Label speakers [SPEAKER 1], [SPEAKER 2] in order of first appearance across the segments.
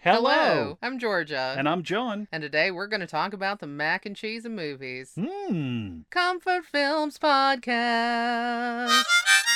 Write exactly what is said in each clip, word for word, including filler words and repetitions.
[SPEAKER 1] Hello.
[SPEAKER 2] Hello, I'm Georgia.
[SPEAKER 1] And I'm John.
[SPEAKER 2] And today we're going to talk about the mac and cheese of movies.
[SPEAKER 1] Hmm.
[SPEAKER 2] Comfort Films Podcast.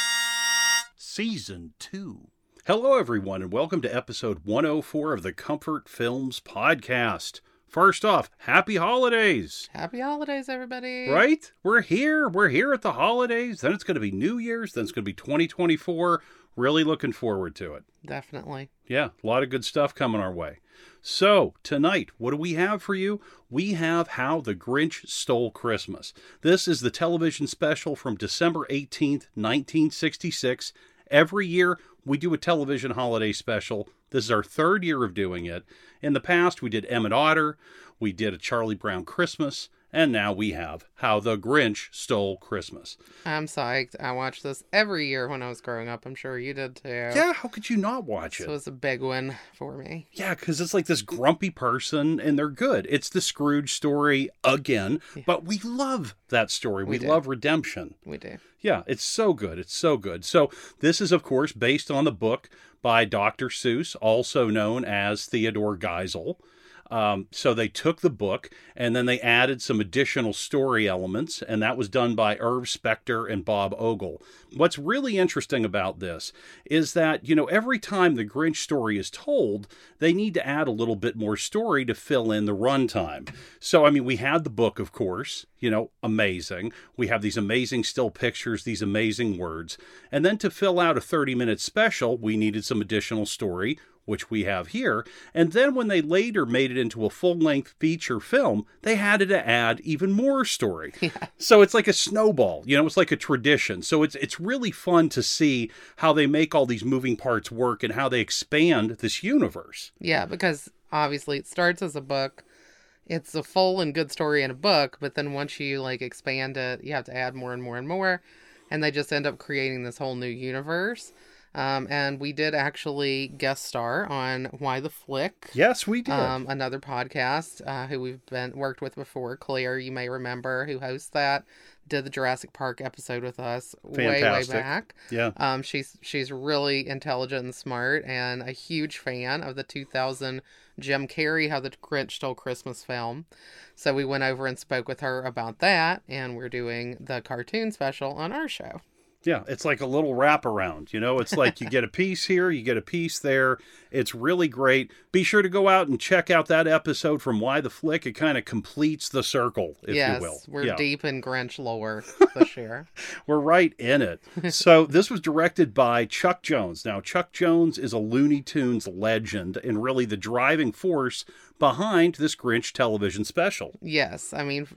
[SPEAKER 1] Season two. Hello, everyone, and welcome to episode one oh four of the Comfort Films Podcast. First off, happy holidays.
[SPEAKER 2] Happy holidays, everybody.
[SPEAKER 1] Right? We're here. We're here at the holidays. Then it's going to be New Year's. Then it's going to be twenty twenty-four. Really looking forward to it.
[SPEAKER 2] Definitely.
[SPEAKER 1] Yeah, a lot of good stuff coming our way. So, tonight, what do we have for you? We have How the Grinch Stole Christmas. This is the television special from December eighteenth, nineteen sixty-six. Every year, we do a television holiday special. This is our third year of doing it. In the past, we did Emmett Otter, we did A Charlie Brown Christmas, and now we have How the Grinch Stole Christmas.
[SPEAKER 2] I'm psyched. I watched this every year when I was growing up. I'm sure you did too.
[SPEAKER 1] Yeah, how could you not watch it?
[SPEAKER 2] So it's a big one for me.
[SPEAKER 1] Yeah, because it's like this grumpy person, and they're good. It's the Scrooge story again, yeah. But we love that story. We, we love redemption.
[SPEAKER 2] We do.
[SPEAKER 1] Yeah, it's so good. It's so good. So this is, of course, based on the book by Doctor Seuss, also known as Theodore Geisel. Um, so they took the book and then they added some additional story elements, and that was done by Irv Spector and Bob Ogle. What's really interesting about this is that, you know, every time the Grinch story is told, they need to add a little bit more story to fill in the runtime. So, I mean, we had the book, of course, you know, amazing. We have these amazing still pictures, these amazing words. And then to fill out a thirty minute special, we needed some additional story, which we have here. And then when they later made it into a full-length feature film, they had to add even more story.
[SPEAKER 2] Yeah.
[SPEAKER 1] So it's like a snowball, you know, it's like a tradition. So it's it's really fun to see how they make all these moving parts work and how they expand this universe.
[SPEAKER 2] Yeah, because obviously it starts as a book. It's a full and good story in a book, but then once you like expand it, you have to add more and more and more. And they just end up creating this whole new universe. Um, and we did actually guest star on Why the Flick.
[SPEAKER 1] Yes, we did.
[SPEAKER 2] Um, another podcast uh, who we've been worked with before. Claire, you may remember, who hosts that, did the Jurassic Park episode with us
[SPEAKER 1] Fantastic.
[SPEAKER 2] way, way back.
[SPEAKER 1] Yeah.
[SPEAKER 2] Um, she's she's really intelligent and smart, and a huge fan of the two thousand Jim Carrey How the Grinch Stole Christmas film. So we went over and spoke with her about that, and we're doing the cartoon special on our show.
[SPEAKER 1] Yeah, it's like a little wraparound, you know, it's like you get a piece here, you get a piece there. It's really great. Be sure to go out and check out that episode from Why the Flick. It kind of completes the circle, if
[SPEAKER 2] yes,
[SPEAKER 1] you will.
[SPEAKER 2] We're
[SPEAKER 1] yeah.
[SPEAKER 2] deep in Grinch lore this year.
[SPEAKER 1] We're right in it. So this was directed by Chuck Jones. Now, Chuck Jones is a Looney Tunes legend and really the driving force behind this Grinch television special.
[SPEAKER 2] Yes. I mean,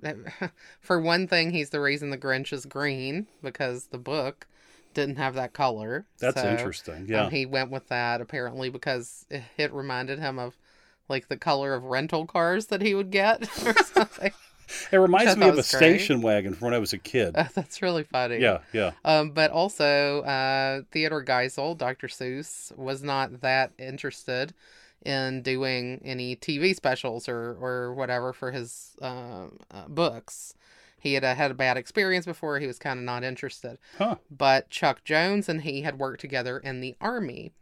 [SPEAKER 2] for one thing, he's the reason the Grinch is green, because the book didn't have that color.
[SPEAKER 1] That's
[SPEAKER 2] so,
[SPEAKER 1] interesting. Yeah.
[SPEAKER 2] Um, he went with that apparently because it reminded him of like the color of rental cars that he would get or something.
[SPEAKER 1] It reminds me of a
[SPEAKER 2] great.
[SPEAKER 1] station wagon from when I was a kid.
[SPEAKER 2] Uh, that's really funny.
[SPEAKER 1] Yeah, yeah.
[SPEAKER 2] Um, but also, uh, Theodore Geisel, Doctor Seuss, was not that interested in doing any T V specials or, or whatever for his uh, uh, books. He had uh, had a bad experience before. He was kind of not interested.
[SPEAKER 1] Huh.
[SPEAKER 2] But Chuck Jones and he had worked together in the Army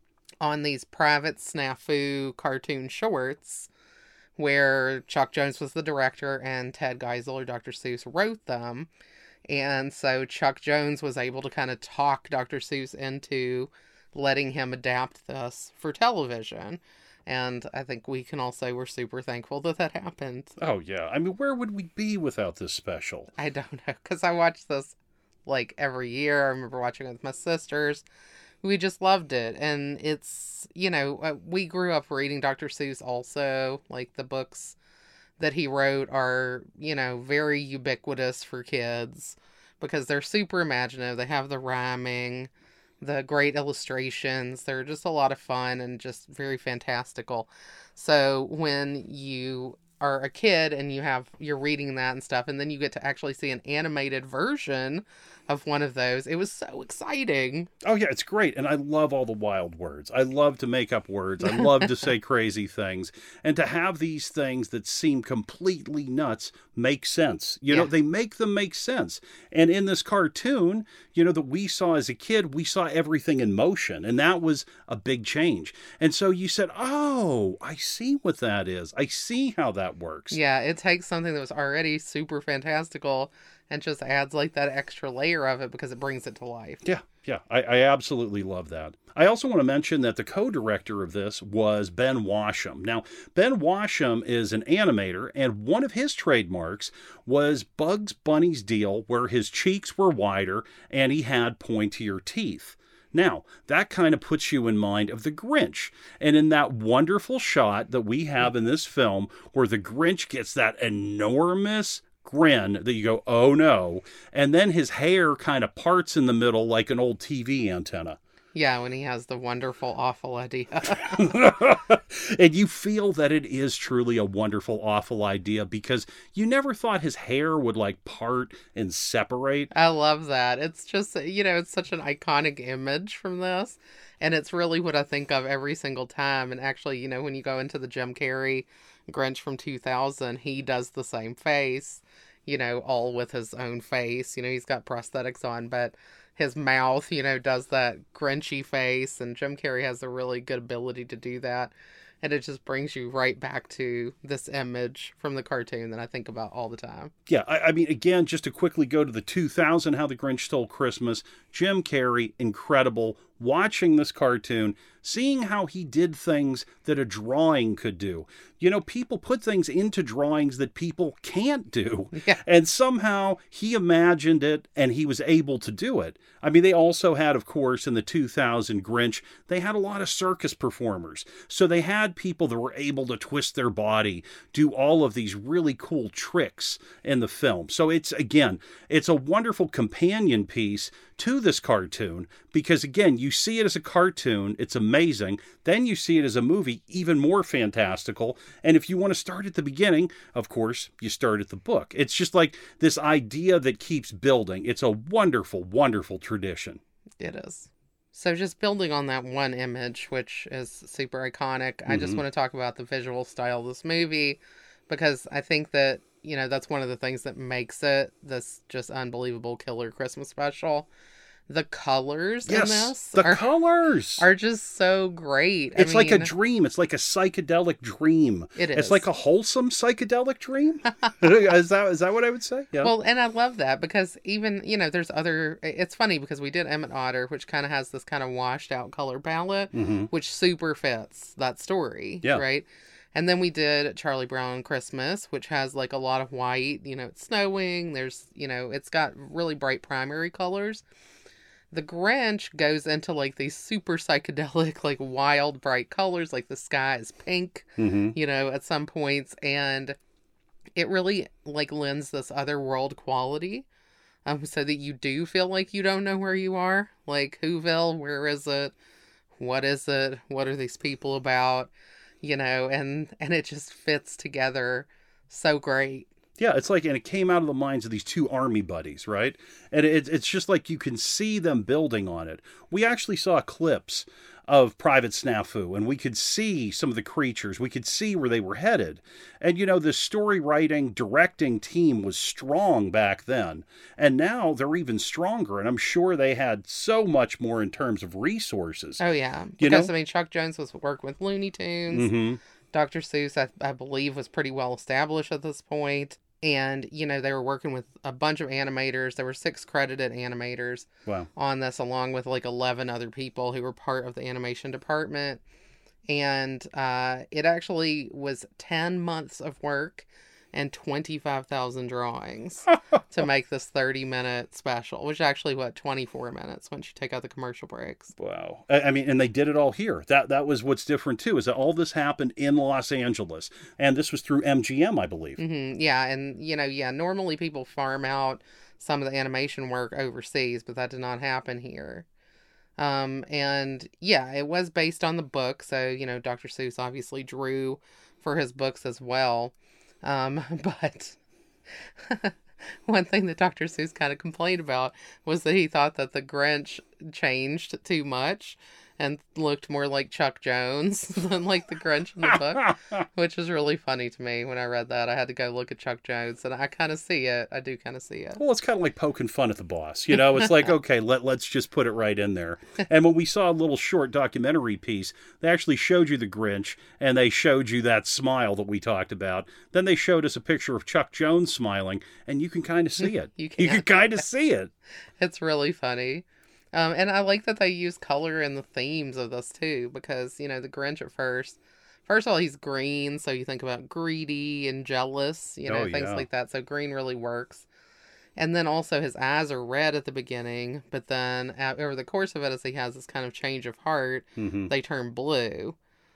[SPEAKER 2] on these private snafu cartoon shorts where Chuck Jones was the director and Ted Geisel or Doctor Seuss wrote them. And so Chuck Jones was able to kind of talk Doctor Seuss into letting him adapt this for television. And I think we can all say we're super thankful that that happened.
[SPEAKER 1] Oh, yeah. I mean, where would we be without this special?
[SPEAKER 2] I don't know, because I watch this like every year. I remember watching it with my sisters. We just loved it. And it's, you know, we grew up reading Doctor Seuss also. Like the books that he wrote are, you know, very ubiquitous for kids because they're super imaginative. They have the rhyming, the great illustrations. They're just a lot of fun and just very fantastical. So when you are a kid and you have you're reading that and stuff, and then you get to actually see an animated version of one of those. It was so exciting.
[SPEAKER 1] Oh yeah, it's great. And I love all the wild words. I love to make up words. I love to say crazy things. And to have these things that seem completely nuts make sense. You know,
[SPEAKER 2] Yeah.
[SPEAKER 1] they make them make sense. And in this cartoon, you know, that we saw as a kid, we saw everything in motion. And that was a big change. And so you said, oh, I see what that is. I see how that works.
[SPEAKER 2] Yeah, it takes something that was already super fantastical and just adds like that extra layer of it because it brings it to life.
[SPEAKER 1] Yeah, yeah, I, I absolutely love that. I also want to mention that the co-director of this was Ben Washam. Now, Ben Washam is an animator, and one of his trademarks was Bugs Bunny's deal where his cheeks were wider and he had pointier teeth. Now, that kind of puts you in mind of the Grinch. And in that wonderful shot that we have in this film where the Grinch gets that enormous grin that you go, oh no. And then his hair kind of parts in the middle like an old T V antenna.
[SPEAKER 2] Yeah, when he has the wonderful, awful idea.
[SPEAKER 1] And you feel that it is truly a wonderful, awful idea because you never thought his hair would like part and separate.
[SPEAKER 2] I love that. It's just, you know, it's such an iconic image from this. And it's really what I think of every single time. And actually, you know, when you go into the Jim Carrey Grinch from two thousand, he does the same face, you know, all with his own face. You know, he's got prosthetics on, but his mouth, you know, does that Grinchy face. And Jim Carrey has a really good ability to do that. And it just brings you right back to this image from the cartoon that I think about all the time.
[SPEAKER 1] Yeah, I, I mean, again, just to quickly go to the two thousand, How the Grinch Stole Christmas, Jim Carrey, incredible. Watching this cartoon, seeing how he did things that a drawing could do. You know, people put things into drawings that people can't do.
[SPEAKER 2] Yeah.
[SPEAKER 1] And somehow he imagined it and he was able to do it. I mean, they also had, of course, in the two thousand Grinch, they had a lot of circus performers. So they had people that were able to twist their body, do all of these really cool tricks in the film. So it's, again, it's a wonderful companion piece to this cartoon because, again, you see it as a cartoon, it's amazing. Then you see it as a movie, even more fantastical. And if you want to start at the beginning, of course, you start at the book. It's just like this idea that keeps building. It's a wonderful, wonderful tradition.
[SPEAKER 2] It is. So just building on that one image, which is super iconic, mm-hmm. I just want to talk about the visual style of this movie because I think that, you know, that's one of the things that makes it this just unbelievable killer Christmas special. The colors
[SPEAKER 1] yes,
[SPEAKER 2] in this
[SPEAKER 1] the
[SPEAKER 2] are,
[SPEAKER 1] colors
[SPEAKER 2] are just so great.
[SPEAKER 1] It's
[SPEAKER 2] I
[SPEAKER 1] like
[SPEAKER 2] mean,
[SPEAKER 1] a dream. It's like a psychedelic dream.
[SPEAKER 2] It is.
[SPEAKER 1] It's like a wholesome psychedelic dream. is that is that what I would say? Yeah.
[SPEAKER 2] Well, and I love that because even, you know, there's other, it's funny because we did Emmett Otter, which kind of has this kind of washed out color palette,
[SPEAKER 1] mm-hmm.
[SPEAKER 2] which super fits that story.
[SPEAKER 1] Yeah.
[SPEAKER 2] Right. And then we did Charlie Brown Christmas, which has like a lot of white, you know, it's snowing. There's, you know, it's got really bright primary colors. The Grinch goes into like these super psychedelic, like wild, bright colors, like the sky is pink,
[SPEAKER 1] mm-hmm.
[SPEAKER 2] you know, at some points. And it really like lends this otherworld quality. Um, so that you do feel like you don't know where you are. Like Whoville, where is it? What is it? What are these people about? You know, and, and it just fits together so great.
[SPEAKER 1] Yeah, it's like, and it came out of the minds of these two army buddies, right? And it, it's just like you can see them building on it. We actually saw clips of Private Snafu, and we could see some of the creatures. We could see where they were headed. And, you know, the story writing, directing team was strong back then. And now they're even stronger. And I'm sure they had so much more in terms of resources.
[SPEAKER 2] Oh, yeah.
[SPEAKER 1] You
[SPEAKER 2] because,
[SPEAKER 1] know?
[SPEAKER 2] I mean, Chuck Jones was working with Looney Tunes.
[SPEAKER 1] Mm-hmm.
[SPEAKER 2] Doctor Seuss, I, I believe, was pretty well established at this point. And, you know, they were working with a bunch of animators. There were six credited animators
[SPEAKER 1] wow.
[SPEAKER 2] on this, along with like eleven other people who were part of the animation department. And uh, it actually was ten months of work and twenty-five thousand drawings to make this thirty minute special, which is actually, what, twenty-four minutes once you take out the commercial breaks.
[SPEAKER 1] Wow. I, I mean, and they did it all here. That that was what's different, too, is that all this happened in Los Angeles. And this was through M G M, I believe.
[SPEAKER 2] Mm-hmm. Yeah, and, you know, yeah, normally people farm out some of the animation work overseas, but that did not happen here. Um, and, yeah, it was based on the book, so, you know, Doctor Seuss obviously drew for his books as well. Um, but one thing that Doctor Seuss kind of complained about was that he thought that the Grinch changed too much and looked more like Chuck Jones than like the Grinch in the book, which was really funny to me when I read that. I had to go look at Chuck Jones, and I kind of see it. I do kind of see it.
[SPEAKER 1] Well, it's kind of like poking fun at the boss. You know, it's like, okay, let, let's just put it right in there. And when we saw a little short documentary piece, they actually showed you the Grinch, and they showed you that smile that we talked about. Then they showed us a picture of Chuck Jones smiling, and you can kind of see it.
[SPEAKER 2] You can,
[SPEAKER 1] you can kind of see it.
[SPEAKER 2] It's really funny. Um, and I like that they use color in the themes of this too, because, you know, the Grinch at first, first of all, he's green, so you think about greedy and jealous, you know,
[SPEAKER 1] Oh,
[SPEAKER 2] things
[SPEAKER 1] yeah.
[SPEAKER 2] like that. So green really works. And then also his eyes are red at the beginning, but then uh, over the course of it, as he has this kind of change of heart,
[SPEAKER 1] Mm-hmm.
[SPEAKER 2] they turn blue.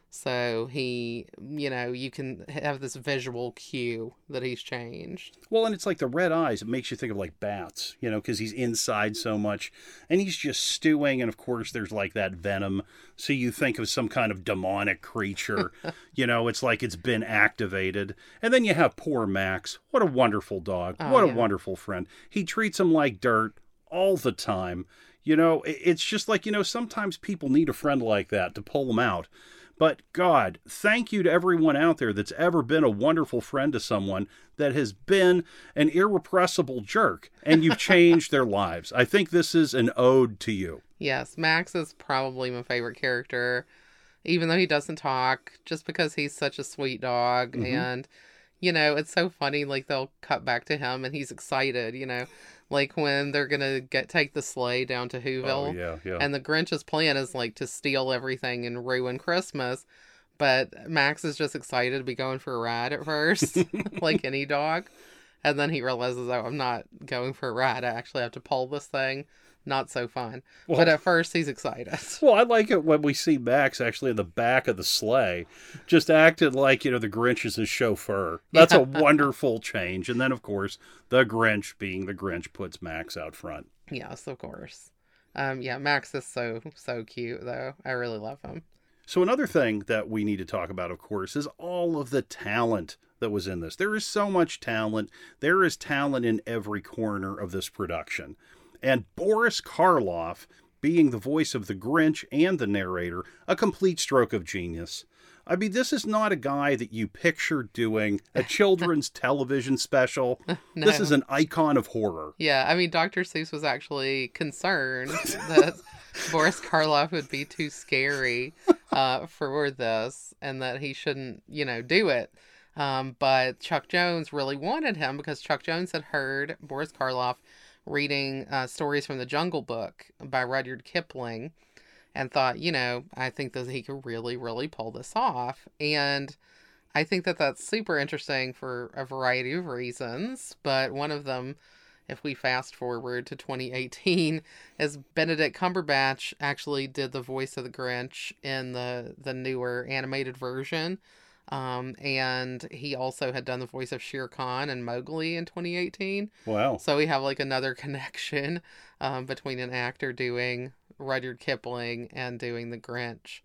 [SPEAKER 2] So he, you know, you can have this visual cue that he's changed.
[SPEAKER 1] Well, and it's like the red eyes. It makes you think of like bats, you know, because he's inside so much. And he's just stewing. And of course, there's like that venom. So you think of some kind of demonic creature. You know, it's like it's been activated. And then you have poor Max. What a wonderful dog.
[SPEAKER 2] Oh,
[SPEAKER 1] what
[SPEAKER 2] yeah.
[SPEAKER 1] a wonderful friend. He treats him like dirt all the time. You know, it- it's just like, you know, sometimes people need a friend like that to pull them out. But God, thank you to everyone out there that's ever been a wonderful friend to someone that has been an irrepressible jerk, and you've changed their lives. I think this is an ode to you.
[SPEAKER 2] Yes, Max is probably my favorite character, even though he doesn't talk, just because he's such a sweet dog.
[SPEAKER 1] Mhm.
[SPEAKER 2] And, you know, it's so funny, like, they'll cut back to him and he's excited, you know, like when they're going to get take the sleigh down to Whoville.
[SPEAKER 1] Oh, yeah, yeah.
[SPEAKER 2] And the Grinch's plan is, like, to steal everything and ruin Christmas. But Max is just excited to be going for a ride at first, like any dog. And then he realizes, oh, I'm not going for a ride. I actually have to pull this thing. Not so fun.
[SPEAKER 1] Well-
[SPEAKER 2] But at first, he's excited.
[SPEAKER 1] Well, I like it when we see Max actually in the back of the sleigh, just acting like, you know, the Grinch is his chauffeur. That's a wonderful change. And then, of course, the Grinch, being the Grinch, puts Max out front.
[SPEAKER 2] Yes, of course. Um, yeah, Max is so, so cute, though. I really love him.
[SPEAKER 1] So another thing that we need to talk about, of course, is all of the talent that was in this. There is so much talent. There is talent in every corner of this production. And Boris Karloff, being the voice of the Grinch and the narrator, a complete stroke of genius. I mean, this is not a guy that you picture doing a children's television special.
[SPEAKER 2] No.
[SPEAKER 1] This is an icon of horror.
[SPEAKER 2] Yeah, I mean, Doctor Seuss was actually concerned that Boris Karloff would be too scary uh, for this and that he shouldn't, you know, do it. Um, but Chuck Jones really wanted him because Chuck Jones had heard Boris Karloff reading uh, stories from the Jungle Book by Rudyard Kipling and thought, you know, I think that he could really, really pull this off. And I think that that's super interesting for a variety of reasons. But one of them, if we fast forward to twenty eighteen, is Benedict Cumberbatch actually did the voice of the Grinch in the, the newer animated version. Um, and he also had done the voice of Shere Khan and Mowgli in twenty eighteen.
[SPEAKER 1] Wow.
[SPEAKER 2] So we have like another connection um, between an actor doing Rudyard Kipling and doing the Grinch.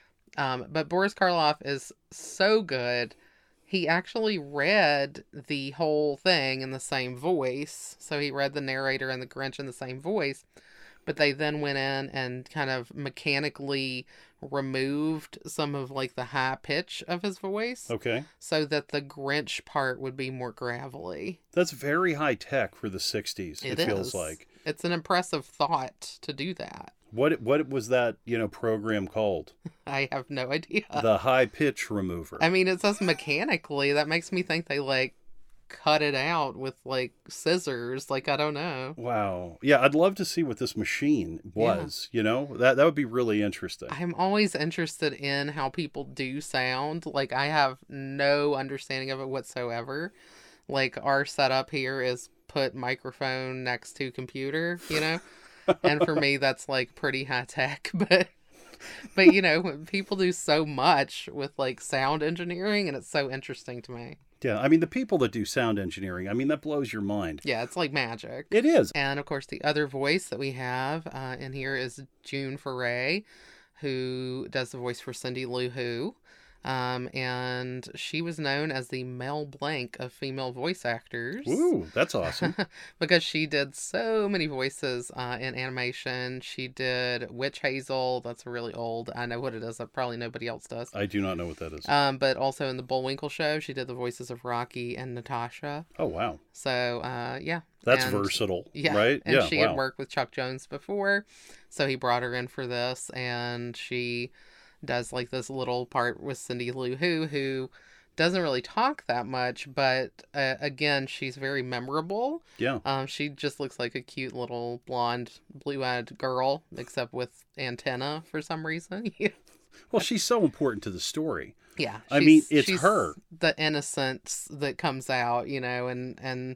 [SPEAKER 2] Um, but Boris Karloff is so good. He actually read the whole thing in the same voice. So he read the narrator and the Grinch in the same voice. But they then went in and kind of mechanically removed some of like the high pitch of his voice
[SPEAKER 1] Okay.
[SPEAKER 2] so that the Grinch part would be more gravelly.
[SPEAKER 1] That's very high tech for the sixties, it,
[SPEAKER 2] It
[SPEAKER 1] feels
[SPEAKER 2] is.
[SPEAKER 1] like.
[SPEAKER 2] It's an impressive thought to do that.
[SPEAKER 1] What what was that, you know, program called?
[SPEAKER 2] I have no idea.
[SPEAKER 1] The high pitch remover.
[SPEAKER 2] I mean, it says mechanically. That makes me think they like cut it out with like scissors. Like, I don't know.
[SPEAKER 1] Wow. Yeah, I'd love to see what this machine was, you know? That that would be really interesting.
[SPEAKER 2] I'm always interested in how people do sound. Like, I have no understanding of it whatsoever. Like, our setup here is put microphone next to computer, you know? And for me, that's like pretty high tech, but but you know, people do so much with like sound engineering, and it's so interesting to me.
[SPEAKER 1] Yeah, I mean, the people that do sound engineering, I mean, that blows your mind.
[SPEAKER 2] Yeah, it's like magic.
[SPEAKER 1] It is.
[SPEAKER 2] And of course, the other voice that we have uh, in here is June Foray, who does the voice for Cindy Lou Who. Um, and she was known as the Mel Blanc of female voice actors.
[SPEAKER 1] Ooh, that's awesome.
[SPEAKER 2] Because she did so many voices uh, in animation. She did Witch Hazel. That's really old. I know what it is. Probably nobody else does.
[SPEAKER 1] I do not know what that is.
[SPEAKER 2] Um, but also in the Bullwinkle show, she did the voices of Rocky and Natasha.
[SPEAKER 1] Oh, wow.
[SPEAKER 2] So, uh, yeah.
[SPEAKER 1] That's
[SPEAKER 2] and,
[SPEAKER 1] versatile,
[SPEAKER 2] yeah,
[SPEAKER 1] right?
[SPEAKER 2] And
[SPEAKER 1] yeah,
[SPEAKER 2] she
[SPEAKER 1] wow.
[SPEAKER 2] had worked with Chuck Jones before, so he brought her in for this, and she does like this little part with Cindy Lou Who, who doesn't really talk that much, but uh, again, she's very memorable.
[SPEAKER 1] Yeah.
[SPEAKER 2] Um, she just looks like a cute little blonde, blue-eyed girl, except with antenna for some reason.
[SPEAKER 1] Well, she's so important to the story.
[SPEAKER 2] Yeah.
[SPEAKER 1] I mean, it's
[SPEAKER 2] she's
[SPEAKER 1] her.
[SPEAKER 2] The innocence that comes out, you know, and, and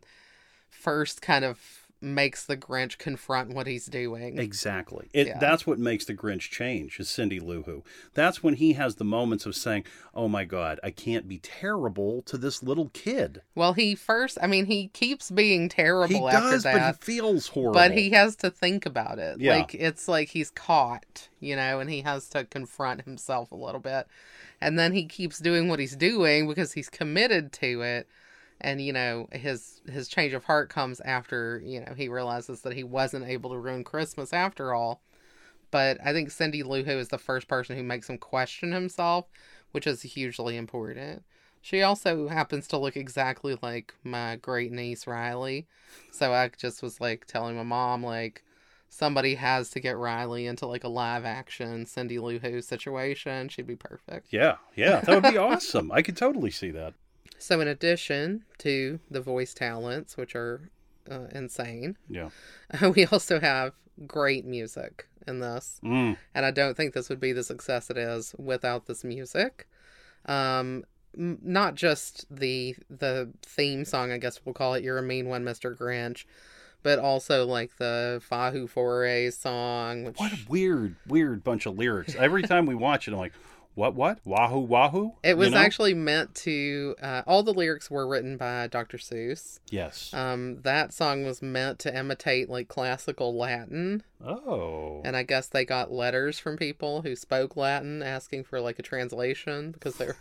[SPEAKER 2] first kind of makes the Grinch confront what he's doing.
[SPEAKER 1] Exactly. It,
[SPEAKER 2] Yeah.
[SPEAKER 1] That's what makes the Grinch change, is Cindy Lou Who. That's when he has the moments of saying, oh my God, I can't be terrible to this little kid.
[SPEAKER 2] Well, he first, I mean, he keeps being terrible
[SPEAKER 1] He
[SPEAKER 2] after
[SPEAKER 1] does,
[SPEAKER 2] that.
[SPEAKER 1] but he feels horrible.
[SPEAKER 2] But he has to think about it.
[SPEAKER 1] Yeah.
[SPEAKER 2] Like, it's like he's caught, you know, and he has to confront himself a little bit. And then he keeps doing what he's doing because he's committed to it. And, you know, his his change of heart comes after, you know, he realizes that he wasn't able to ruin Christmas after all. But I think Cindy Lou Who is the first person who makes him question himself, which is hugely important. She also happens to look exactly like my great niece, Riley. So I just was, like, telling my mom, like, somebody has to get Riley into, like, a live-action Cindy Lou Who situation. She'd be perfect.
[SPEAKER 1] Yeah, yeah, that would be awesome. I could totally see that.
[SPEAKER 2] So in addition to the voice talents, which are uh, insane,
[SPEAKER 1] Yeah.
[SPEAKER 2] we also have great music in this.
[SPEAKER 1] Mm.
[SPEAKER 2] And I don't think this would be the success it is without this music. Um, m- not just the the theme song, I guess we'll call it, You're a Mean One, Mister Grinch, but also like the Fahu Forays song. Which...
[SPEAKER 1] What a weird, weird bunch of lyrics. Every time we watch it, I'm like, what, what? Wahoo, wahoo?
[SPEAKER 2] It was
[SPEAKER 1] You know?
[SPEAKER 2] actually meant to, uh, all the lyrics were written by Doctor Seuss.
[SPEAKER 1] Yes.
[SPEAKER 2] Um, that song was meant to imitate like classical Latin.
[SPEAKER 1] Oh.
[SPEAKER 2] And I guess they got letters from people who spoke Latin asking for like a translation because they were,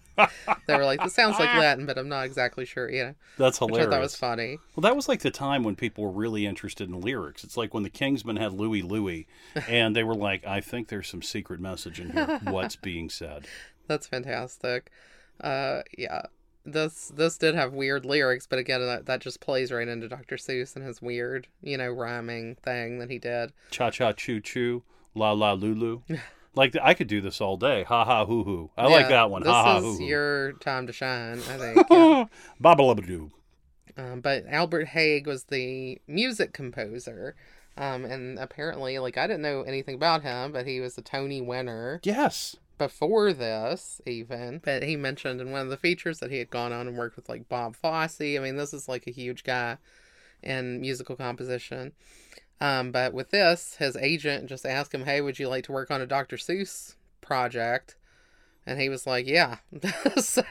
[SPEAKER 2] they were like, this sounds like Latin, but I'm not exactly sure, you know.
[SPEAKER 1] That's hilarious.
[SPEAKER 2] Which I thought was funny.
[SPEAKER 1] Well, that was like the time when people were really interested in lyrics. It's like when the Kingsmen had Louie Louie, and they were like, I think there's some secret message in here. What's being said?
[SPEAKER 2] That's fantastic. Uh, yeah. This this did have weird lyrics, but again, that, that just plays right into Doctor Seuss and his weird, you know, rhyming thing that he did.
[SPEAKER 1] Cha-cha, choo-choo, la-la, lulu. Like, I could do this all day. Ha-ha, hoo-hoo. I like that one.
[SPEAKER 2] This
[SPEAKER 1] Ha-ha,
[SPEAKER 2] is
[SPEAKER 1] hoo-hoo.
[SPEAKER 2] your time to shine, I think. Yeah.
[SPEAKER 1] Ba-ba-la-ba-doo.
[SPEAKER 2] Um, but Albert Haig was the music composer. Um, and apparently, like, I didn't know anything about him, but he was a Tony winner
[SPEAKER 1] Yes.
[SPEAKER 2] before this, even. But he mentioned in one of the features that he had gone on and worked with, like, Bob Fosse. I mean, this is, like, a huge guy in musical composition. Um, but with this, his agent just asked him, hey, would you like to work on a Doctor Seuss project? And he was like, yeah. So,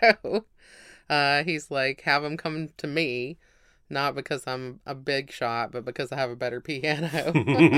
[SPEAKER 2] uh, he's like, have him come to me. Not because I'm a big shot, but because I have a better piano.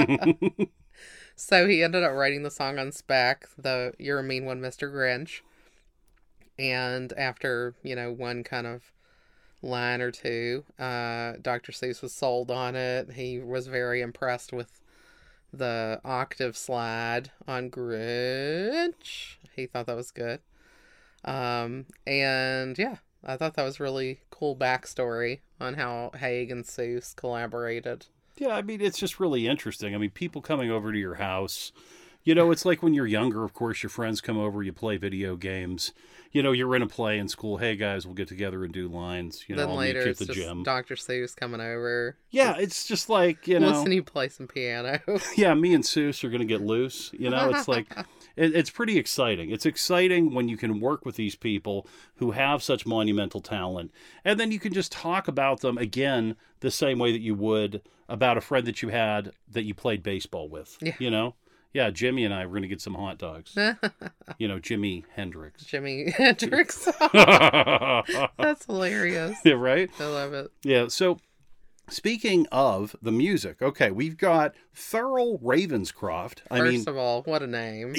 [SPEAKER 2] So he ended up writing the song on spec, the You're a Mean One, Mister Grinch. And after, you know, one kind of line or two, uh, Doctor Seuss was sold on it. He was very impressed with the octave slide on Grinch. He thought that was good. Um, and yeah, I thought that was really cool backstory on how Haig and Seuss collaborated.
[SPEAKER 1] Yeah, I mean, it's just really interesting. I mean, people coming over to your house, you know, it's like when you're younger, of course, your friends come over, you play video games. You know, you're in a play in school. Hey, guys, we'll get together and do lines. You know,
[SPEAKER 2] Then
[SPEAKER 1] I'll
[SPEAKER 2] later
[SPEAKER 1] meet you
[SPEAKER 2] it's
[SPEAKER 1] at the
[SPEAKER 2] just
[SPEAKER 1] gym.
[SPEAKER 2] Doctor Seuss coming over.
[SPEAKER 1] Yeah, it's just like, you know.
[SPEAKER 2] Listen, you play some piano.
[SPEAKER 1] Yeah, me and Seuss are going to get loose. You know, it's like, it, it's pretty exciting. It's exciting when you can work with these people who have such monumental talent. And then you can just talk about them again the same way that you would about a friend that you had that you played baseball with.
[SPEAKER 2] Yeah.
[SPEAKER 1] You know? Yeah, Jimmy and I were going to get some hot dogs. You know, Jimi Hendrix.
[SPEAKER 2] Jimi Hendrix. That's hilarious.
[SPEAKER 1] Yeah, right?
[SPEAKER 2] I love it.
[SPEAKER 1] Yeah, so speaking of the music, okay, we've got Thurl Ravenscroft. I
[SPEAKER 2] First
[SPEAKER 1] mean,
[SPEAKER 2] of all, what a name.
[SPEAKER 1] yeah,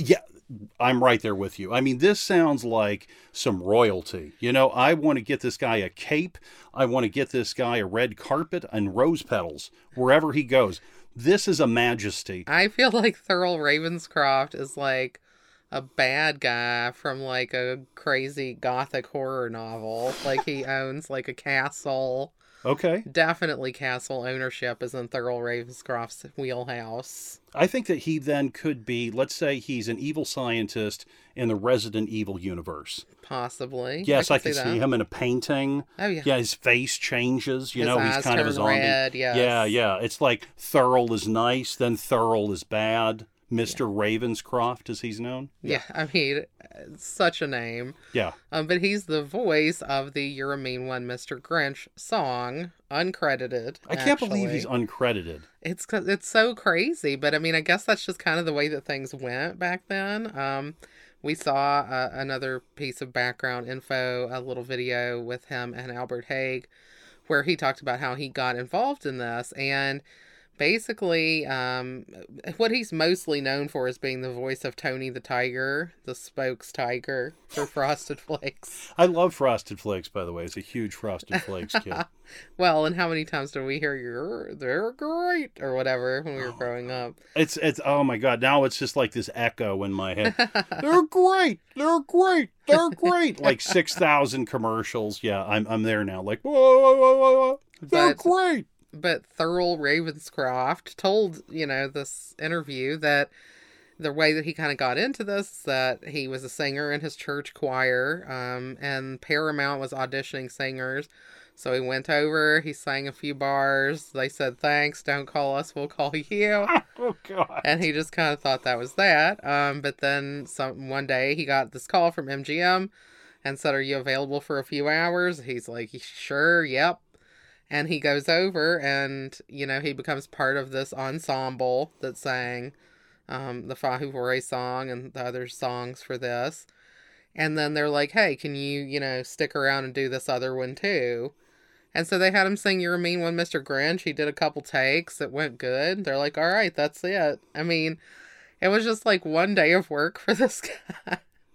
[SPEAKER 1] I'm right there with you. I mean, this sounds like some royalty. You know, I want to get this guy a cape. I want to get this guy a red carpet and rose petals wherever he goes. This is a majesty.
[SPEAKER 2] I feel like Thurl Ravenscroft is like a bad guy from like a crazy gothic horror novel. Like he owns like a castle.
[SPEAKER 1] Okay.
[SPEAKER 2] Definitely castle ownership is in Thurl Ravenscroft's wheelhouse.
[SPEAKER 1] I think that he then could be, let's say he's an evil scientist in the Resident Evil universe.
[SPEAKER 2] Possibly.
[SPEAKER 1] Yes, I,
[SPEAKER 2] I
[SPEAKER 1] can
[SPEAKER 2] see,
[SPEAKER 1] see
[SPEAKER 2] that.
[SPEAKER 1] him in a painting.
[SPEAKER 2] Oh, yeah.
[SPEAKER 1] Yeah, his face changes. You
[SPEAKER 2] His
[SPEAKER 1] know,
[SPEAKER 2] eyes
[SPEAKER 1] he's kind of a
[SPEAKER 2] turn
[SPEAKER 1] zombie.
[SPEAKER 2] red, yes.
[SPEAKER 1] Yeah, yeah. It's like Thurl is nice, then Thurl is bad. Mister Yeah. Ravenscroft, as he's known.
[SPEAKER 2] Yeah, yeah I mean, such a name.
[SPEAKER 1] Yeah.
[SPEAKER 2] Um, but he's the voice of the You're a Mean One, Mister Grinch song, uncredited.
[SPEAKER 1] I can't
[SPEAKER 2] actually.
[SPEAKER 1] believe he's uncredited.
[SPEAKER 2] It's it's so crazy, but I mean, I guess that's just kind of the way that things went back then. Um, we saw uh, another piece of background info, a little video with him and Albert Haig, where he talked about how he got involved in this, and basically, um, what he's mostly known for is being the voice of Tony the Tiger, the spokes tiger for Frosted Flakes.
[SPEAKER 1] I love Frosted Flakes, by the way. It's a huge Frosted Flakes kid.
[SPEAKER 2] Well, and how many times did we hear you're they're great or whatever when we were
[SPEAKER 1] Oh,
[SPEAKER 2] growing up?
[SPEAKER 1] It's it's oh my god! Now it's just like this echo in my head. They're great. They're great. They're great. Like six thousand commercials. Yeah, I'm I'm there now. Like whoa whoa whoa whoa whoa. They're
[SPEAKER 2] But-
[SPEAKER 1] great.
[SPEAKER 2] But Thurl Ravenscroft told, you know, this interview that the way that he kind of got into this is that he was a singer in his church choir, um, and Paramount was auditioning singers. So he went over, he sang a few bars. They said, thanks, don't call us, we'll call you.
[SPEAKER 1] Oh god.
[SPEAKER 2] And he just kind of thought that was that. Um, but then some one day he got this call from M G M and said, are you available for a few hours? He's like, sure, yep. And he goes over and, you know, he becomes part of this ensemble that sang um, the Fahu Vore song and the other songs for this. And then they're like, hey, can you, you know, stick around and do this other one too? And so they had him sing You're a Mean One, Mister Grinch. He did a couple takes. It went good. They're like, all right, that's it. I mean, it was just like one day of work for this guy.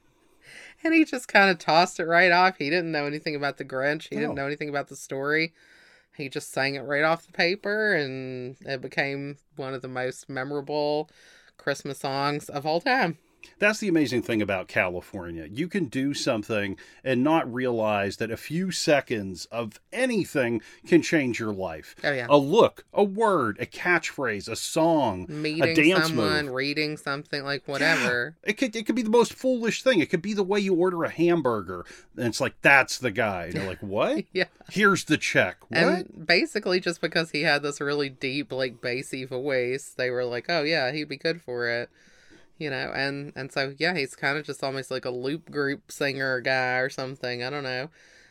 [SPEAKER 2] And he just kind of tossed it right off. He didn't know anything about the Grinch. He
[SPEAKER 1] No.
[SPEAKER 2] didn't know anything about the story. He just sang it right off the paper, and it became one of the most memorable Christmas songs of all time.
[SPEAKER 1] That's the amazing thing about California. You can do something and not realize that a few seconds of anything can change your life.
[SPEAKER 2] Oh, yeah.
[SPEAKER 1] A look, a word, a catchphrase, a song,
[SPEAKER 2] Meeting
[SPEAKER 1] a dance
[SPEAKER 2] someone,
[SPEAKER 1] move.
[SPEAKER 2] reading something, like whatever.
[SPEAKER 1] It could it could be the most foolish thing. It could be the way you order a hamburger, and it's like, that's the guy. And you're like, what?
[SPEAKER 2] Yeah.
[SPEAKER 1] Here's the check. What?
[SPEAKER 2] And basically, just because he had this really deep, like, bassy voice, they were like, oh, yeah, he'd be good for it. You know, and, and so, yeah, he's kind of just almost like a loop group singer guy or something. I don't know.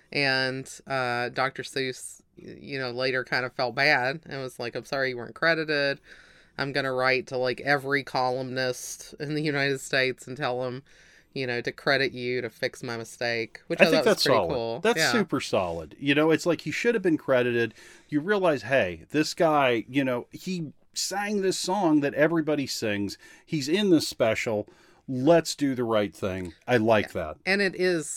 [SPEAKER 2] And uh, Doctor Seuss, you know, later kind of felt bad and was like, I'm sorry you weren't credited. I'm going to write to, like, every columnist in the United States and tell them, you know, to credit you to fix my mistake. Which I,
[SPEAKER 1] I think
[SPEAKER 2] thought was
[SPEAKER 1] that's
[SPEAKER 2] pretty
[SPEAKER 1] solid.
[SPEAKER 2] cool.
[SPEAKER 1] That's
[SPEAKER 2] Yeah.
[SPEAKER 1] super solid. You know, it's like he should have been credited. You realize, hey, this guy, you know, he sang this song that everybody sings. He's in this special. Let's do the right thing. I like that.
[SPEAKER 2] And it is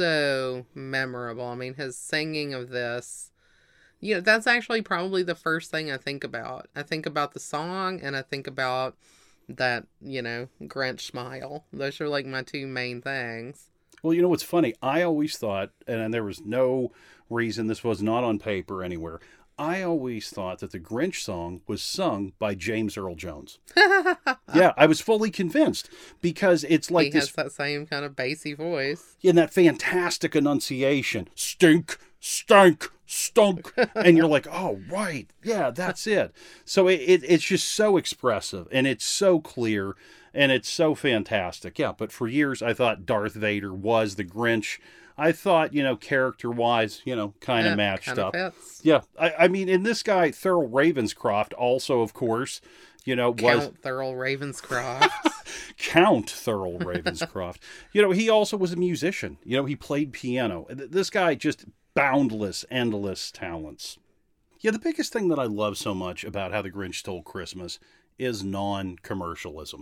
[SPEAKER 2] so memorable. I mean, his singing of this, you know, that's actually probably the first thing I think about. I think about the song and I think about that, you know, Grinch smile. Those are like my two main things.
[SPEAKER 1] Well, you know what's funny? I always thought, and there was no reason this was not on paper anywhere, I always thought that the Grinch song was sung by James Earl Jones. Yeah, I was fully convinced because it's like
[SPEAKER 2] he
[SPEAKER 1] this
[SPEAKER 2] has that same kind of bassy voice.
[SPEAKER 1] in that fantastic enunciation, stink, stank, stunk, and you're like, oh right, yeah, that's it. So it, it it's just so expressive and it's so clear and it's so fantastic. Yeah, but for years I thought Darth Vader was the Grinch. I thought, you know, character-wise, you know, kind of
[SPEAKER 2] Yeah,
[SPEAKER 1] matched
[SPEAKER 2] kinda
[SPEAKER 1] up.
[SPEAKER 2] fits.
[SPEAKER 1] Yeah, I, I mean, in this guy, Thurl Ravenscroft, also, of course, you know, was
[SPEAKER 2] Count Thurl Ravenscroft.
[SPEAKER 1] Count Thurl Ravenscroft. You know, he also was a musician. You know, he played piano. Th- This guy just boundless, endless talents. Yeah, the biggest thing that I love so much about How the Grinch Stole Christmas is non-commercialism.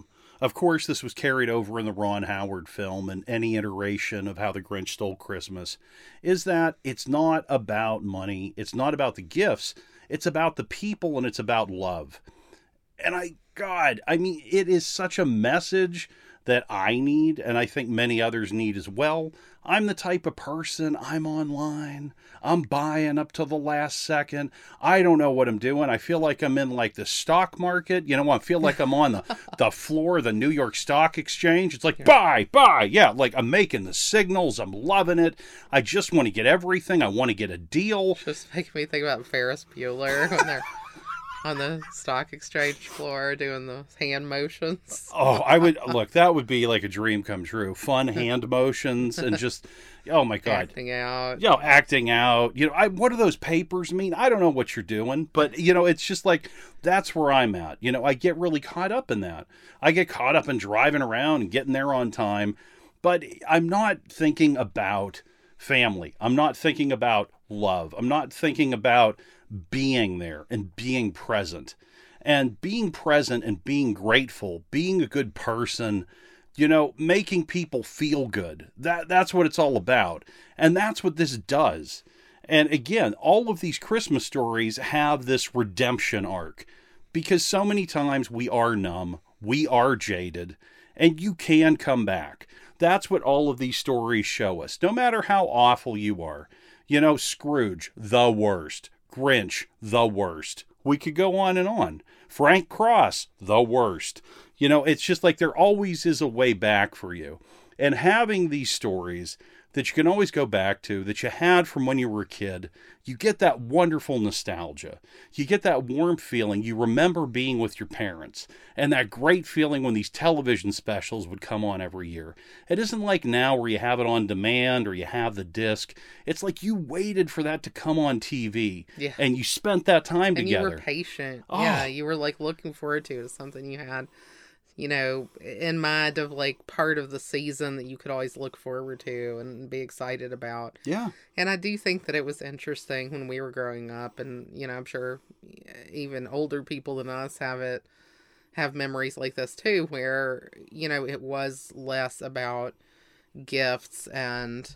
[SPEAKER 1] Of course, this was carried over in the Ron Howard film and any iteration of How the Grinch Stole Christmas, is that it's not about money, it's not about the gifts, it's about the people and it's about love. And I, God, I mean, it is such a message that I need, and I think many others need as well. I'm the type of person, I'm online, I'm buying up to the last second. I don't know what I'm doing. I feel like I'm in like the stock market. You know, I feel like I'm on the, the floor of the New York Stock Exchange. It's like, yeah. buy, buy. Yeah, like I'm making the signals. I'm loving it. I just want to get everything. I want to get a deal.
[SPEAKER 2] Just making me think about Ferris Bueller when they're on the stock exchange floor doing the hand motions.
[SPEAKER 1] Oh, I would look, that would be like a dream come true. Fun hand motions and just, oh my God.
[SPEAKER 2] Acting out.
[SPEAKER 1] You know, acting out. You know, I, what do those papers mean? I don't know what you're doing, but you know, it's just like, that's where I'm at. You know, I get really caught up in that. I get caught up in driving around and getting there on time, but I'm not thinking about family. I'm not thinking about love. I'm not thinking about being there and being present and being present and being grateful, being a good person, you know, making people feel good. That that's what it's all about. And that's what this does. And again, all of these Christmas stories have this redemption arc because so many times we are numb, we are jaded, and you can come back. That's what all of these stories show us. No matter how awful you are, you know, Scrooge, the worst. Grinch, the worst. We could go on and on. Frank Cross, the worst. You know, it's just like there always is a way back for you. And having these stories that you can always go back to, that you had from when you were a kid, you get that wonderful nostalgia. You get that warm feeling. You remember being with your parents. And that great feeling when these television specials would come on every year. It isn't like now where you have it on demand or you have the disc. It's like you waited for that to come on T V.
[SPEAKER 2] Yeah.
[SPEAKER 1] And you spent that time
[SPEAKER 2] and
[SPEAKER 1] together.
[SPEAKER 2] And you were patient.
[SPEAKER 1] Oh.
[SPEAKER 2] Yeah, you were like looking forward to it. Something you had, you know, in mind of like part of the season that you could always look forward to and be excited about.
[SPEAKER 1] Yeah.
[SPEAKER 2] And I do think that it was interesting when we were growing up, and, you know, I'm sure even older people than us have it, have memories like this too, where, you know, it was less about gifts and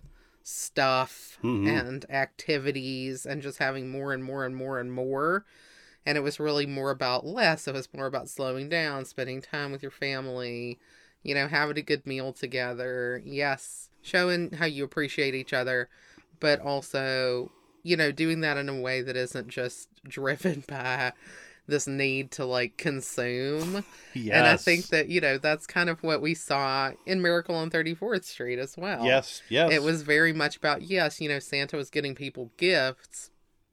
[SPEAKER 2] stuff mm-hmm. and activities and just having more and more and more and more. And it was really more about less. It was more about slowing down, spending time with your family, you know, having a good meal together. Yes, showing how you appreciate each other, but also, you know, doing that in a way that isn't just driven by this need to, like, consume.
[SPEAKER 1] Yes.
[SPEAKER 2] And I think that, you know, that's kind of what we saw in Miracle on thirty-fourth Street as well.
[SPEAKER 1] Yes, yes.
[SPEAKER 2] It was very much about, yes, you know, Santa was getting people gifts,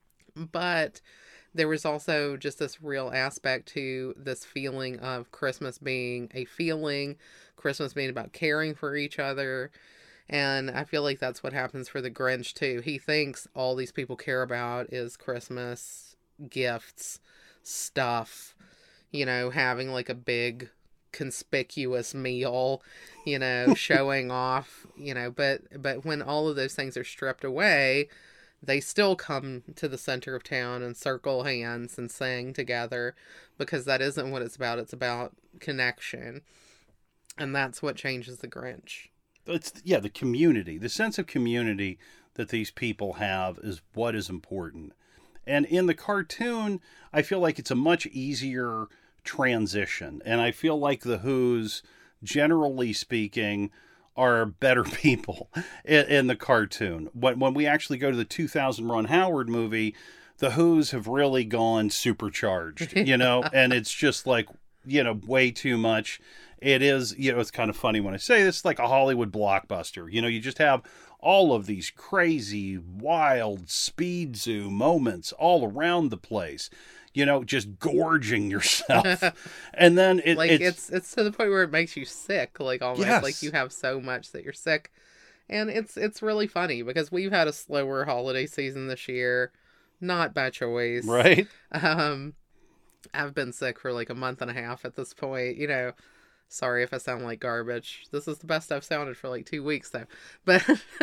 [SPEAKER 2] but there was also just this real aspect to this feeling of Christmas being a feeling, Christmas being about caring for each other. And I feel like that's what happens for the Grinch too. He thinks all these people care about is Christmas, gifts, stuff, you know, having like a big conspicuous meal, you know, showing off, you know, but, but when all of those things are stripped away, they still come to the center of town and circle hands and sing together, because that isn't what it's about. It's about connection. And that's what changes the Grinch.
[SPEAKER 1] It's, yeah, the community, the sense of community that these people have is what is important. And in the cartoon, I feel like it's a much easier transition. And I feel like the Who's, generally speaking, are better people in, in the cartoon. When, when we actually go to the two thousand Ron Howard movie, the Who's have really gone supercharged, you know, and it's just like, you know, way too much. It is, you know, it's kind of funny when I say this, like a Hollywood blockbuster. You know, you just have all of these crazy, wild speed zoo moments all around the place. You know, just gorging yourself. And then it,
[SPEAKER 2] like
[SPEAKER 1] it's,
[SPEAKER 2] it's it's to the point where it makes you sick, like almost
[SPEAKER 1] yes.
[SPEAKER 2] like you have so much that you're sick. And it's it's really funny because we've had a slower holiday season this year, not by choice.
[SPEAKER 1] Right.
[SPEAKER 2] Um I've been sick for like a month and a half at this point, you know. Sorry if I sound like garbage. This is the best I've sounded for like two weeks though. But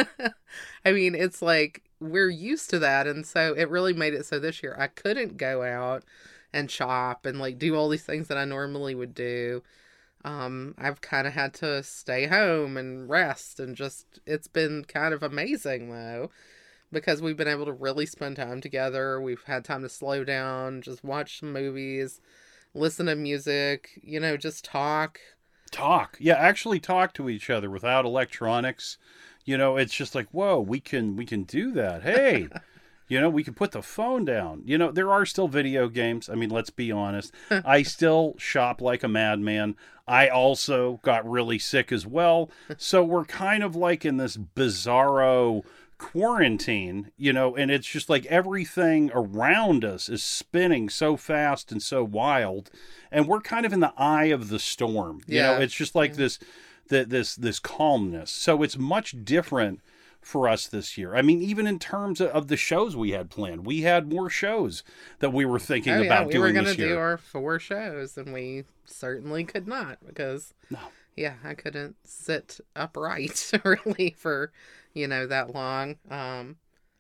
[SPEAKER 2] I mean, it's like we're used to that, and so it really made it so this year I couldn't go out and shop and like do all these things that I normally would do. Um, I've kind of had to stay home and rest, and just, it's been kind of amazing though, because we've been able to really spend time together. We've had time to slow down, just watch some movies, listen to music, you know, just talk.
[SPEAKER 1] Talk. Yeah, actually talk to each other without electronics. You know, it's just like, whoa, we can we can do that. Hey, you know, we can put the phone down. You know, there are still video games. I mean, let's be honest. I still shop like a madman. I also got really sick as well. So we're kind of like in this bizarro quarantine, you know, and it's just like everything around us is spinning so fast and so wild. And we're kind of in the eye of the storm. You
[SPEAKER 2] Yeah.
[SPEAKER 1] know, it's just like
[SPEAKER 2] Yeah.
[SPEAKER 1] this, th- this, this calmness. So it's much different for us this year. I mean, even in terms of, of the shows we had planned, we had more shows that we were thinking
[SPEAKER 2] Oh yeah,
[SPEAKER 1] about
[SPEAKER 2] we were
[SPEAKER 1] doing
[SPEAKER 2] gonna
[SPEAKER 1] this year.
[SPEAKER 2] do our four shows, and we certainly could not because,
[SPEAKER 1] No.
[SPEAKER 2] yeah, I couldn't sit upright really for, you know, that long. Um,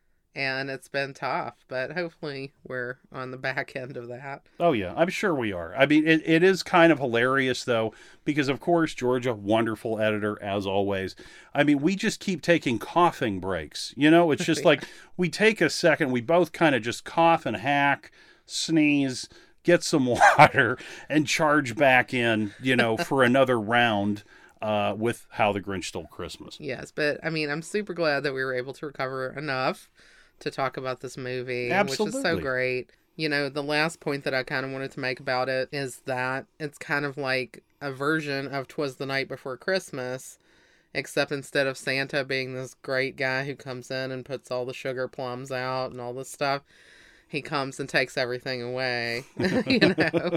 [SPEAKER 2] and it's been tough, but hopefully we're on the back end of that.
[SPEAKER 1] Oh, yeah, I'm sure we are. I mean, it, it is kind of hilarious, though, because, of course, Georgia, wonderful editor, as always. I mean, we just keep taking coughing breaks. You know, it's just
[SPEAKER 2] Yeah.
[SPEAKER 1] like we take a second, we both kind of just cough and hack, sneeze, get some water, and charge back in, you know, for another round uh, with How the Grinch Stole Christmas.
[SPEAKER 2] Yes, but I mean, I'm super glad that we were able to recover enough to talk about this movie, which is so
[SPEAKER 1] Absolutely.
[SPEAKER 2] great. You know, the last point that I kind of wanted to make about it is that it's kind of like a version of 'Twas the Night Before Christmas, except instead of Santa being this great guy who comes in and puts all the sugar plums out and all this stuff, he comes and takes everything away, you know,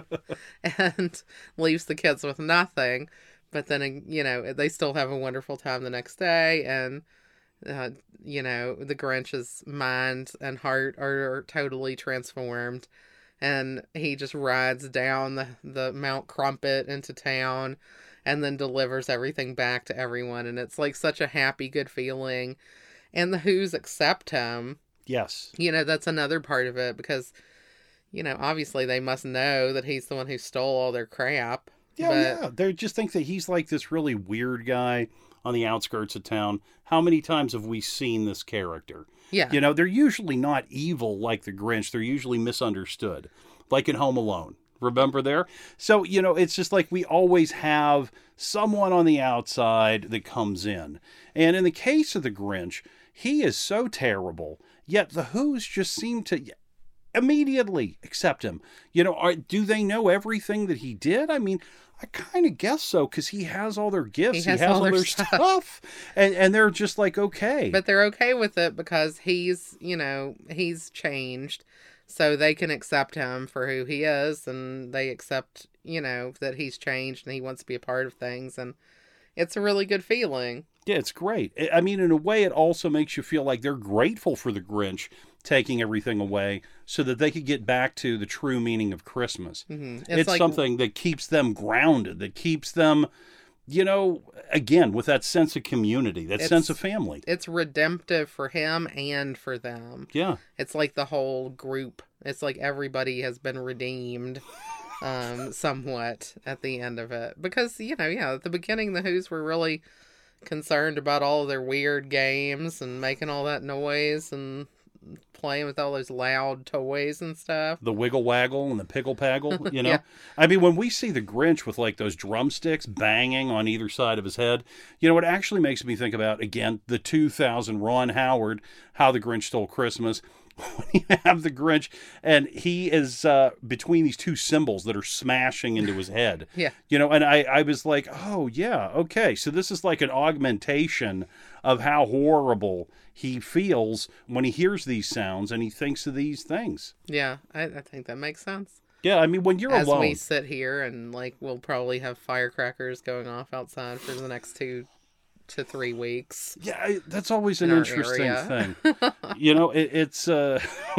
[SPEAKER 2] and leaves the kids with nothing. But then, you know, they still have a wonderful time the next day, and uh, you know, the Grinch's mind and heart are totally transformed, and he just rides down the, the Mount Crumpet into town and then delivers everything back to everyone, and it's like such a happy, good feeling. And the Who's accept him.
[SPEAKER 1] Yes.
[SPEAKER 2] You know, that's another part of it, because, you know, obviously they must know that he's the one who stole all their crap.
[SPEAKER 1] Yeah,
[SPEAKER 2] but
[SPEAKER 1] yeah. They just think that he's like this really weird guy on the outskirts of town. How many times have we seen this character?
[SPEAKER 2] yeah,
[SPEAKER 1] You know, they're usually not evil like the Grinch. They're usually misunderstood, like in Home Alone. Remember there? So, you know, it's just like we always have someone on the outside that comes in. And in the case of the Grinch, he is so terrible, yet the Who's just seem to immediately accept him. You know, are, do they know everything that he did? I mean, I kind of guess so, because he has all their gifts.
[SPEAKER 2] He
[SPEAKER 1] He
[SPEAKER 2] has
[SPEAKER 1] has,
[SPEAKER 2] all
[SPEAKER 1] all
[SPEAKER 2] their
[SPEAKER 1] their
[SPEAKER 2] stuff.
[SPEAKER 1] stuff. And, and they're just like, okay.
[SPEAKER 2] but they're okay with it because he's, you know, he's changed, so they can accept him for who he is, and they accept, you know, that he's changed and he wants to be a part of things, and it's a really good feeling.
[SPEAKER 1] Yeah, it's great. I- I mean, in a way, it also makes you feel like they're grateful for the Grinch taking everything away so that they could get back to the true meaning of Christmas.
[SPEAKER 2] hmm
[SPEAKER 1] It's,
[SPEAKER 2] like
[SPEAKER 1] something that keeps them grounded, that keeps them, you know, again, with that sense of community, that
[SPEAKER 2] It's-
[SPEAKER 1] sense of family.
[SPEAKER 2] it's redemptive for him and for them.
[SPEAKER 1] Yeah.
[SPEAKER 2] It's like the whole group. It's like everybody has been redeemed um somewhat at the end of it, because, you know, yeah, at the beginning the Who's were really concerned about all of their weird games and making all that noise and playing with all those loud toys and stuff.
[SPEAKER 1] The wiggle waggle and the pickle paggle, you know?
[SPEAKER 2] Yeah.
[SPEAKER 1] I mean, when we see the Grinch with like those drumsticks banging on either side of his head, you know, it actually makes me think about, again, the two thousand Ron Howard, How the Grinch Stole Christmas. When you have the Grinch and he is uh, between these two cymbals that are smashing into his head.
[SPEAKER 2] Yeah.
[SPEAKER 1] You know, and I, I was like, oh, yeah, okay. So this is like an augmentation of how horrible he feels when he hears these sounds and he thinks of these things.
[SPEAKER 2] Yeah, I, I think that makes sense.
[SPEAKER 1] Yeah, I mean, when you're
[SPEAKER 2] As
[SPEAKER 1] alone.
[SPEAKER 2] we sit here and, like, we'll probably have firecrackers going off outside for the next two to three weeks.
[SPEAKER 1] Yeah, I- that's always an
[SPEAKER 2] in our
[SPEAKER 1] interesting
[SPEAKER 2] area.
[SPEAKER 1] thing. You know, it, it's, uh,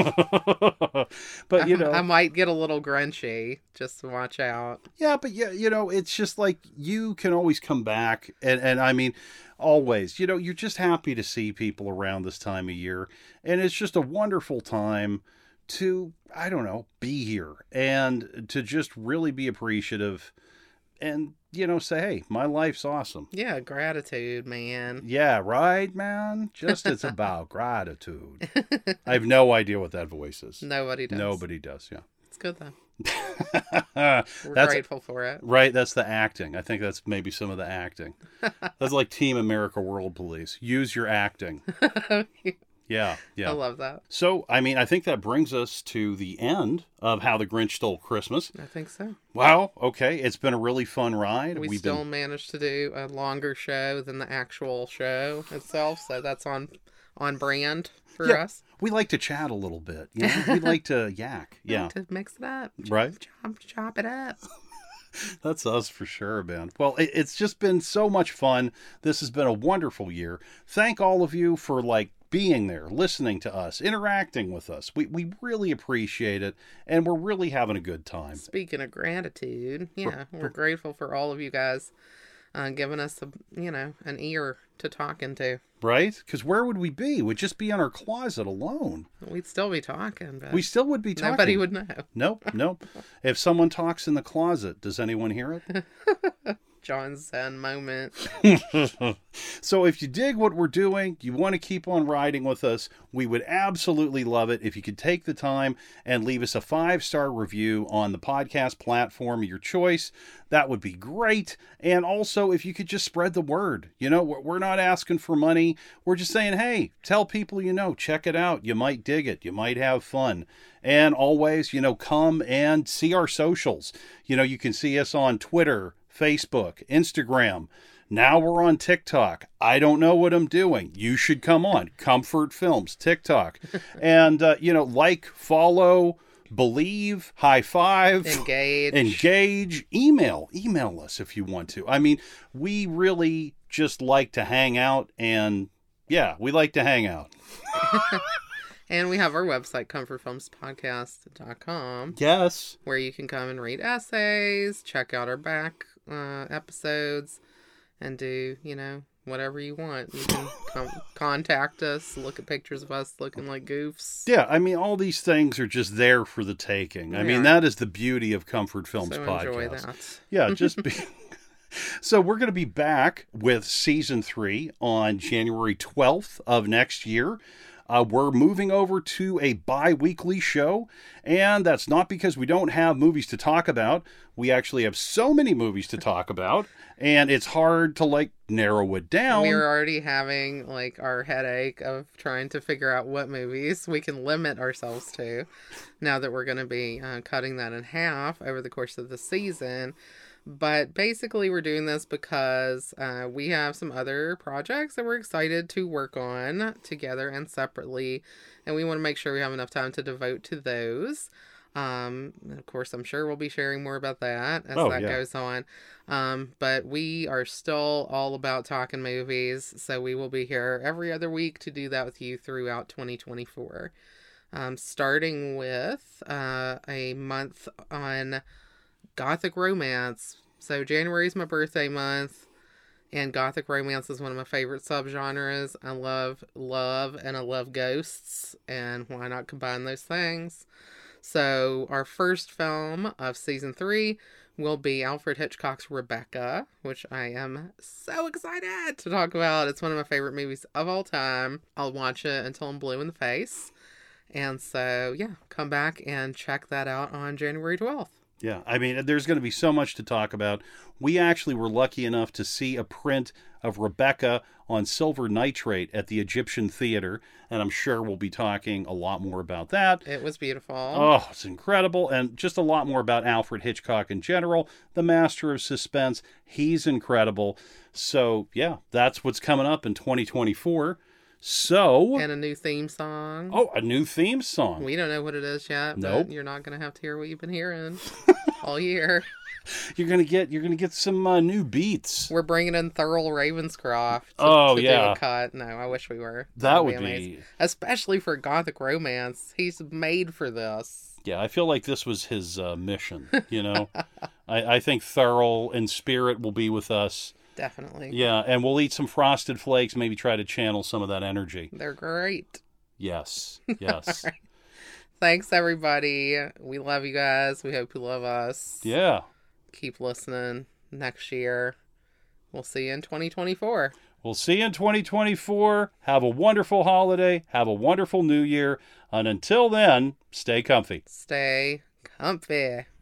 [SPEAKER 1] but you know,
[SPEAKER 2] I might get a little grunchy. Just watch out.
[SPEAKER 1] yeah, but yeah, you know, it's just like you can always come back, and and I mean, always, you know, you're just happy to see people around this time of year, and it's just a wonderful time to, I don't know, be here and to just really be appreciative and, you know, say, hey, my life's awesome.
[SPEAKER 2] Yeah, gratitude, man.
[SPEAKER 1] Yeah, right, man? Just it's about gratitude. I have no idea what that voice is.
[SPEAKER 2] Nobody does.
[SPEAKER 1] Nobody does, yeah.
[SPEAKER 2] It's good, though.
[SPEAKER 1] We're
[SPEAKER 2] that's, grateful for it.
[SPEAKER 1] Right, that's the acting. I think that's maybe some of the acting. That's like Team America World Police. Use your acting. Yeah, yeah.
[SPEAKER 2] I love that.
[SPEAKER 1] So, I mean, I think that brings us to the end of How the Grinch Stole Christmas.
[SPEAKER 2] I think so.
[SPEAKER 1] Wow, okay. It's been a really fun ride.
[SPEAKER 2] We
[SPEAKER 1] We've
[SPEAKER 2] still
[SPEAKER 1] been...
[SPEAKER 2] managed to do a longer show than the actual show itself, so that's on on brand for
[SPEAKER 1] yeah,
[SPEAKER 2] us.
[SPEAKER 1] We like to chat a little bit. You know? We like to yak. Yeah.
[SPEAKER 2] Like to mix it up.
[SPEAKER 1] Right?
[SPEAKER 2] Chop, chop it up.
[SPEAKER 1] That's us for sure, man. Well, it, it's just been so much fun. This has been a wonderful year. Thank all of you for, like, being there, listening to us, interacting with us. We we really appreciate it, and we're really having a good time.
[SPEAKER 2] Speaking of gratitude, yeah, we're, we're grateful for all of you guys uh, giving us, a, you know, an ear to talk into.
[SPEAKER 1] Right? Because where would we be? We'd just be in our closet alone.
[SPEAKER 2] We'd still be talking, but
[SPEAKER 1] we still would be talking.
[SPEAKER 2] Nobody would know.
[SPEAKER 1] Nope, nope. If someone talks in the closet, does anyone hear it?
[SPEAKER 2] John's Zen moment.
[SPEAKER 1] So if you dig what we're doing, you want to keep on riding with us, we would absolutely love it if you could take the time and leave us a five-star review on the podcast platform of your choice. That would be great. And also, if you could just spread the word. You know, we're not asking for money. We're just saying, hey, tell people you know, check it out. You might dig it. You might have fun. And always, you know, come and see our socials. You know, you can see us on Twitter, Facebook, Instagram. Now we're on TikTok. I don't know what I'm doing. You should come on. Comfort Films, TikTok. And, uh, you know, like, follow, believe, high five.
[SPEAKER 2] Engage.
[SPEAKER 1] Engage. Email. Email us if you want to. I mean, we really just like to hang out. And, yeah, we like to hang out.
[SPEAKER 2] And we have our website, comfort films podcast dot com.
[SPEAKER 1] Yes.
[SPEAKER 2] Where you can come and read essays, check out our back uh, episodes, and do, you know, whatever you want. You can com- contact us, look at pictures of us looking like goofs.
[SPEAKER 1] Yeah, I mean, all these things are just there for the taking. I mean, that is the beauty of Comfort Films
[SPEAKER 2] so
[SPEAKER 1] podcast.
[SPEAKER 2] Enjoy that.
[SPEAKER 1] Yeah, just be... So we're going to be back with season three on January twelfth of next year. Uh, we're moving over to a bi-weekly show, and that's not because we don't have movies to talk about. We actually have so many movies to talk about, and it's hard to, like, narrow it down.
[SPEAKER 2] We're already having, like, our headache of trying to figure out what movies we can limit ourselves to now that we're going to be uh, cutting that in half over the course of the season. But basically, we're doing this because uh, we have some other projects that we're excited to work on together and separately. And we want to make sure we have enough time to devote to those. Um, of course, I'm sure we'll be sharing more about that as
[SPEAKER 1] oh,
[SPEAKER 2] that
[SPEAKER 1] yeah.
[SPEAKER 2] goes on. Um, but we are still all about talking movies. So we will be here every other week to do that with you throughout twenty twenty-four. Um, starting with uh, a month on Gothic romance. So January is my birthday month, and Gothic romance is one of my favorite subgenres. I love love and I love ghosts, and why not combine those things? So our first film of season three will be Alfred Hitchcock's Rebecca, which I am so excited to talk about. It's one of my favorite movies of all time. I'll watch it until I'm blue in the face. And so, yeah, come back and check that out on January twelfth.
[SPEAKER 1] Yeah, I mean, there's going to be so much to talk about. We actually were lucky enough to see a print of Rebecca on silver nitrate at the Egyptian Theater, and I'm sure we'll be talking a lot more about that.
[SPEAKER 2] It was beautiful.
[SPEAKER 1] Oh, it's incredible, and just a lot more about Alfred Hitchcock in general, the master of suspense. He's incredible. So, yeah, that's what's coming up in twenty twenty-four. So...
[SPEAKER 2] And a new theme song.
[SPEAKER 1] Oh, a new theme song.
[SPEAKER 2] We don't know what it is yet,
[SPEAKER 1] nope.
[SPEAKER 2] But you're not going to have to hear what you've been hearing all year.
[SPEAKER 1] You're gonna get you're gonna get some uh, new beats.
[SPEAKER 2] We're bringing in Thurl Ravenscroft to,
[SPEAKER 1] oh,
[SPEAKER 2] to
[SPEAKER 1] yeah.
[SPEAKER 2] do a cut. No, I wish we were.
[SPEAKER 1] That
[SPEAKER 2] That'd
[SPEAKER 1] would
[SPEAKER 2] be amazing.
[SPEAKER 1] be...
[SPEAKER 2] Especially for Gothic romance. He's made for this.
[SPEAKER 1] Yeah, I feel like this was his uh, mission, you know? I, I think Thurl in spirit will be with us.
[SPEAKER 2] Definitely.
[SPEAKER 1] Yeah, and we'll eat some Frosted Flakes, maybe try to channel some of that energy.
[SPEAKER 2] They're great.
[SPEAKER 1] Yes, yes.
[SPEAKER 2] Right. Thanks, everybody. We love you guys. We hope you love us.
[SPEAKER 1] Yeah.
[SPEAKER 2] Keep listening. next year. We'll see you in twenty twenty-four.
[SPEAKER 1] We'll see you in twenty twenty-four. Have a wonderful holiday. Have a wonderful new year. And until then, stay comfy.
[SPEAKER 2] Stay comfy.